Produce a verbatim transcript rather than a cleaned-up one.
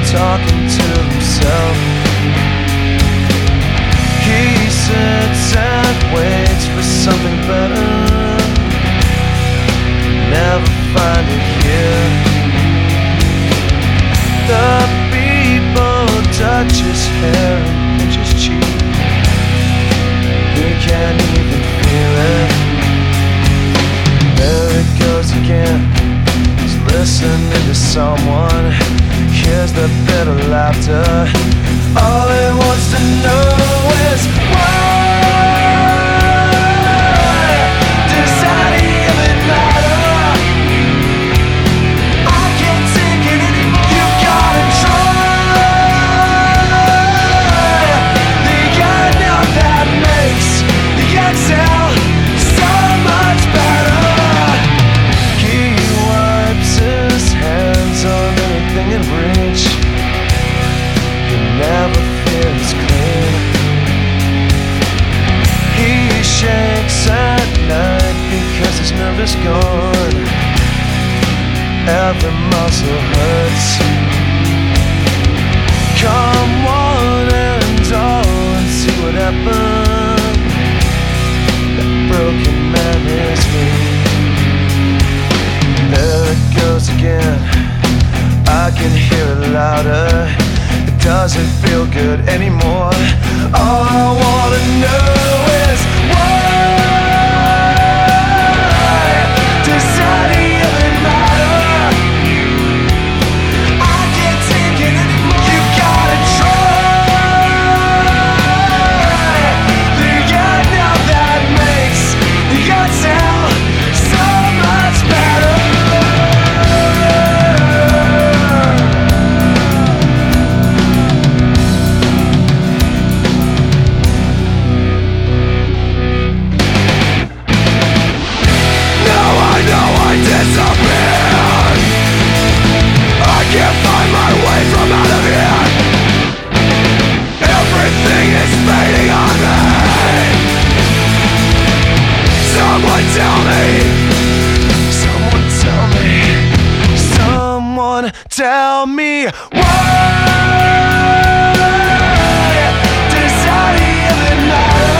talking to himself. He sits and waits for something better, never find it here. The people touch his hair and pinch his cheek. He can't even feel it. There it goes again. He's listening to someone. Hears the bitter laughter. All he wants to know is why does that even matter? I can't take it anymore. You gotta try. The end of that makes the exhale so much better. He wipes his hands on anything in reach. He never feels clean. He shakes at night because his nerve is gone. Every muscle hurts. Come one and all and see what happened. That broken man is me. There it goes again. I can hear it louder. It doesn't feel good anymore. All I wanna know is why does that even matter? I can't take it anymore. You gotta try. The end of that makes the exhale so much better. Disappeared. I can't find my way from out of here. Everything is fading on me. Someone tell me. Someone tell me. Someone tell me why does that even matter?